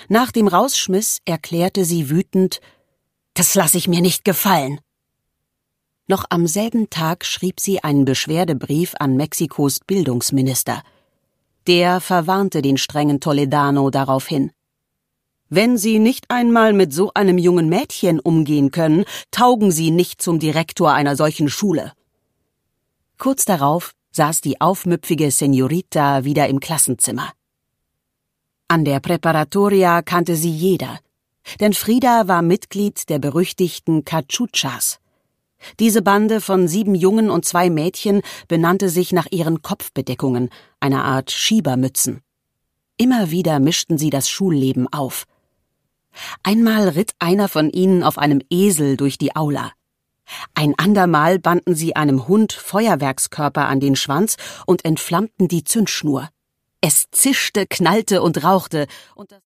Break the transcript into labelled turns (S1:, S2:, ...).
S1: Nach dem Rausschmiss erklärte sie wütend: »Das lasse ich mir nicht gefallen.« Noch am selben Tag schrieb sie einen Beschwerdebrief an Mexikos Bildungsminister. Der verwarnte den strengen Toledano daraufhin: »Wenn Sie nicht einmal mit so einem jungen Mädchen umgehen können, taugen Sie nicht zum Direktor einer solchen Schule.« Kurz darauf saß die aufmüpfige Señorita wieder im Klassenzimmer. An der Preparatoria kannte sie jeder, denn Frida war Mitglied der berüchtigten Cachuchas. Diese Bande von 7 Jungen und 2 Mädchen benannte sich nach ihren Kopfbedeckungen, einer Art Schiebermützen. Immer wieder mischten sie das Schulleben auf. Einmal ritt einer von ihnen auf einem Esel durch die Aula. Ein andermal banden sie einem Hund Feuerwerkskörper an den Schwanz und entflammten die Zündschnur. Es zischte, knallte und rauchte, und das